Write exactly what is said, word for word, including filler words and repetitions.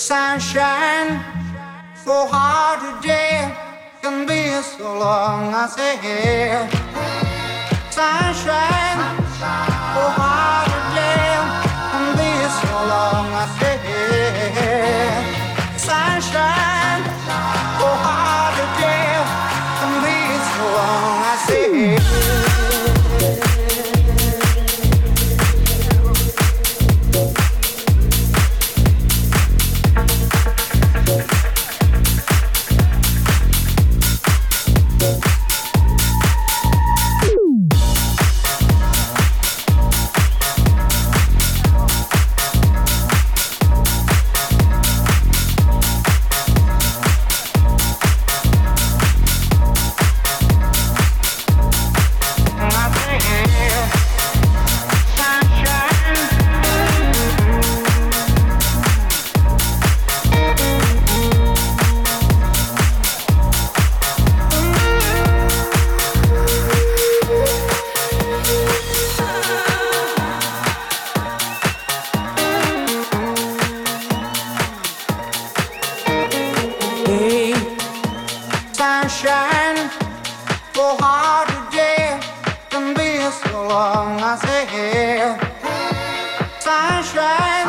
Sunshine for hard today can be so long. I say, sunshine for hard today can be so long. I say, sunshine for hard today can be so long. I say. Sunshine for hard today can be so long. I say, sunshine.